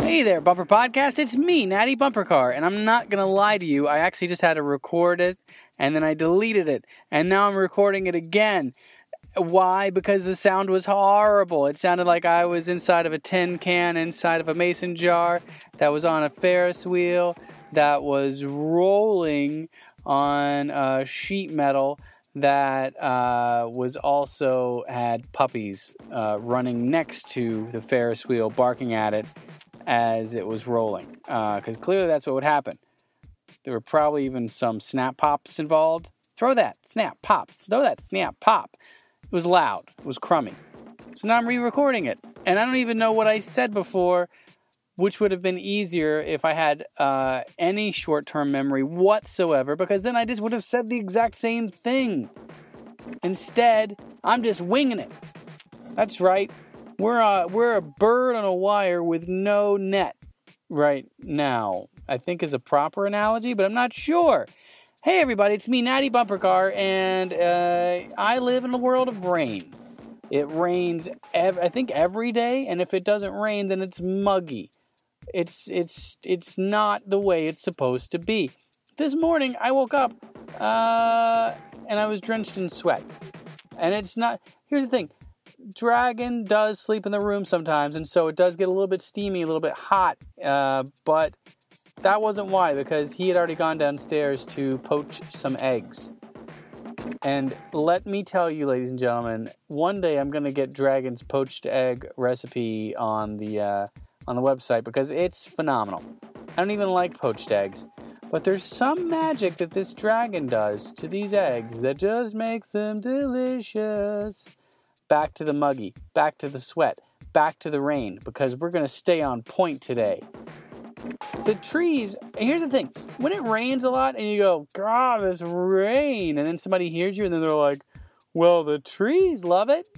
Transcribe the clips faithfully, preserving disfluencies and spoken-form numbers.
Hey there, Bumper Podcast. It's me, Natty Bumper Car, and I'm not going to lie to you. I actually just had to record it, and then I deleted it, and now I'm recording it again. Why? Because the sound was horrible. It sounded like I was inside of a tin can, inside of a mason jar, that was on a Ferris wheel, that was rolling on uh, sheet metal, that uh, was also had puppies uh, running next to the Ferris wheel, barking at it as it was rolling, because uh, clearly that's what would happen. There were probably even some snap pops involved. Throw that, snap, pops. Throw that, snap, pop. It was loud. It was crummy. So now I'm re-recording it. And I don't even know what I said before, which would have been easier if I had uh, any short-term memory whatsoever, because then I just would have said the exact same thing. Instead, I'm just winging it. That's right. We're a, we're a bird on a wire with no net right now, I think is a proper analogy, but I'm not sure. Hey, everybody, it's me, Natty Bumper Car, and uh, I live in a world of rain. It rains, ev- I think, every day, and if it doesn't rain, then it's muggy. It's it's it's not the way it's supposed to be. This morning, I woke up, uh, and I was drenched in sweat. And it's not... Here's the thing. Dragon does sleep in the room sometimes, and so it does get a little bit steamy, a little bit hot, uh, but that wasn't why, because he had already gone downstairs to poach some eggs. And let me tell you, ladies and gentlemen, one day I'm going to get Dragon's poached egg recipe on the uh, on the website, because it's phenomenal. I don't even like poached eggs, but there's some magic that this dragon does to these eggs that just makes them delicious. Back to the muggy, back to the sweat, back to the rain, because we're going to stay on point today. The trees, here's the thing, when it rains a lot and you go, God, this rain, and then somebody hears you and then they're like, well, the trees love it.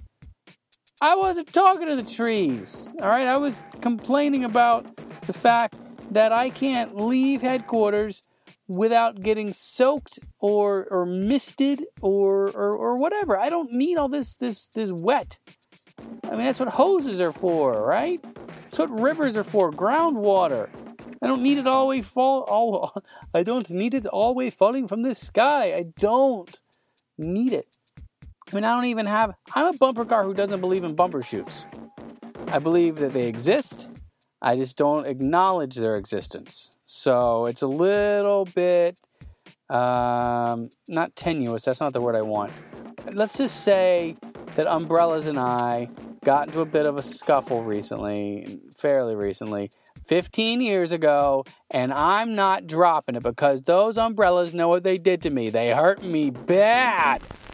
I wasn't talking to the trees, all right? I was complaining about the fact that I can't leave headquarters without getting soaked or or misted or, or or whatever. I don't need all this this this wet. I mean, that's what hoses are for, right? That's what rivers are for, groundwater. I don't need it all the way fall. All I don't need it all the way falling from the sky. I don't need it. I mean, I don't even have. I'm a bumper car who doesn't believe in bumper shoots. I believe that they exist. I just don't acknowledge their existence. So it's a little bit, um, not tenuous, that's not the word I want. Let's just say that Umbrellas and I got into a bit of a scuffle recently, fairly recently, fifteen years ago, and I'm not dropping it because those umbrellas know what they did to me. They hurt me bad.